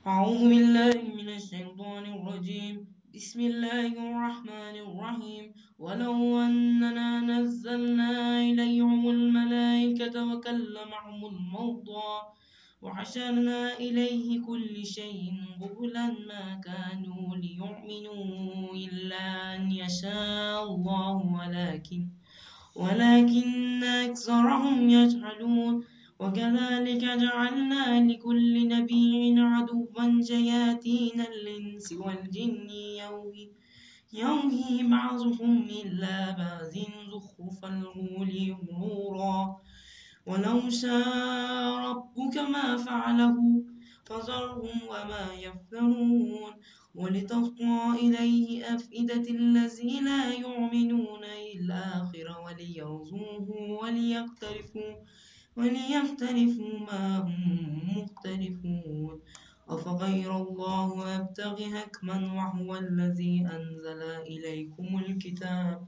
أعوذ بالله من الشيطان الرجيم. بسم الله الرحمن الرحيم. ولو أننا نزلنا إليهم الملائكة وكلمهم الموتى وحشرنا إليه كل شيء قبلا ما كانوا ليؤمنوا إلا أن يشاء الله ولكن أكثرهم يجهلون. وكذلك جعلنا لكل نبي عدوا شياطين الإنس والجن يوحي بعضهم إلى بعض زخرف القول غرورا. ولو شاء ربك ما فعله فذرهم وما يفترون. ولتصغى إليه أفئدة الذين لا يؤمنون بالآخرة وليرضوه وليقترفوا ما هم مقترفون. أفغير الله أبتغي حكما وهو الذي أنزل إليكم الكتاب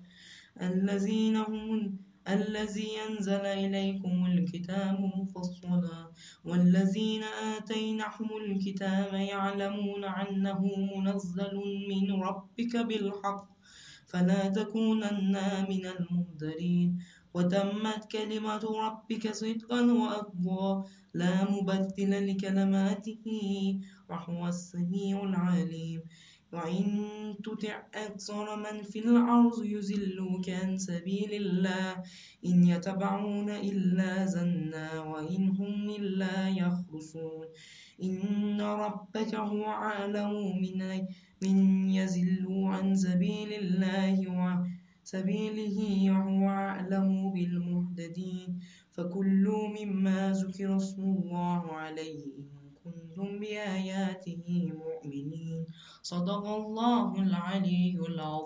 الذي أنزل إليكم الكتاب مفصلا والذين آتيناهم الكتاب يعلمون أنه منزل من ربك بالحق فلا تكونن من الممترين. وتمت كلمة ربك صدقا وأقوى لا مبدل لكلماته وهو السميع العليم. وإن تطع أكثر من في الأرض يضلوك عن سبيل الله إن يتبعون إلا ظنا وإن هم إلا يخرصون. إن ربك هو أعلم من يضل عن سبيله وهو أعلم بالمهتدين. فكلوا مما ذكر اسم الله عليه إن كنتم بآياته مؤمنين. صدق الله العلي العظيم.